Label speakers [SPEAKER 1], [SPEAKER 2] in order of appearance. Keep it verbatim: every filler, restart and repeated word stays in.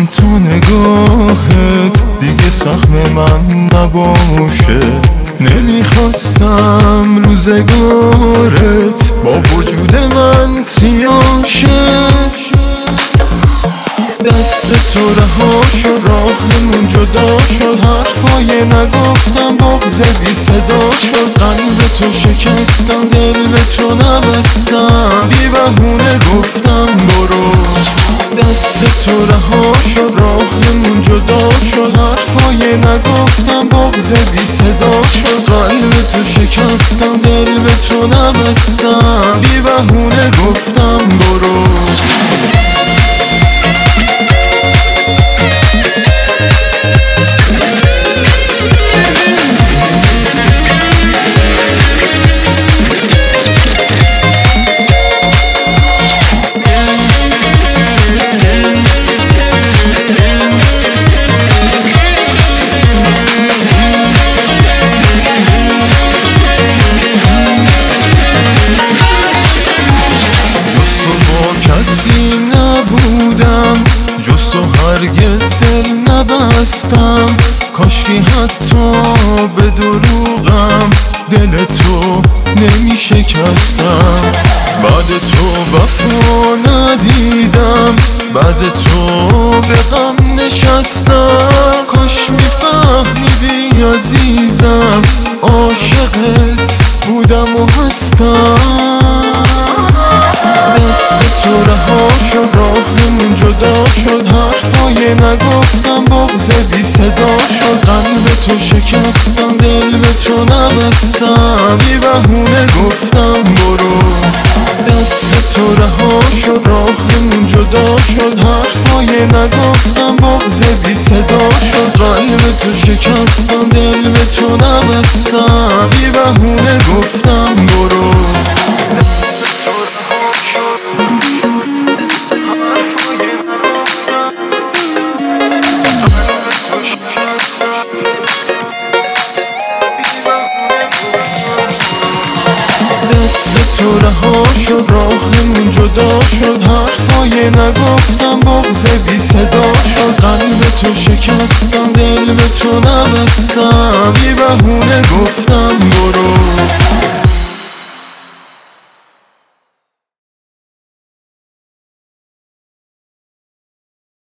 [SPEAKER 1] تو نگاهت دیگه سهم من نباشه. نمیخواستم روزگارت با وجود من سیاه شه. دست تو رها شد، راهمون جدا شد، حرفای نگفتم بغض بی صدا شد. قلب تو شکستم، دل به تو نبستم، بی بهونه گفتم برو. دست تو رها شد، راهمون جدا شد، حرفای نگفتم بغض بی صدا شد. قلب تو شکستم، دل به تو نبستم، بی بهونه گفتم برو. کسی نبودم جز تو، هرگز دل نبستم. کاشکی حتی به دروغم دل تو نمی شکستم. بعد تو وفا ندیدم، بعد تو به غم نشستم. کاش میفهمیدی عزیزم، عاشقت بودم و هستم. دست تو رها شد، راهمون جدا شد، حرفای نگفتم بغض بی صدا شد. قلب تو شکستم، دل به تو نبستم، بی بهونه گفتم برو. دست تو رها شد، راهمون جدا شد، حرفای نگفتم بغض بی صدا شد. قلب تو شکستم، دل به تو نبستم، بی بهونه گفتم برو. دست تو رها شد، راهمون جدا شد، حرفای نگفتم بغض بی صدا شد. قلب تو شکستم، دل به تو نبستم، بی بهونه گفتم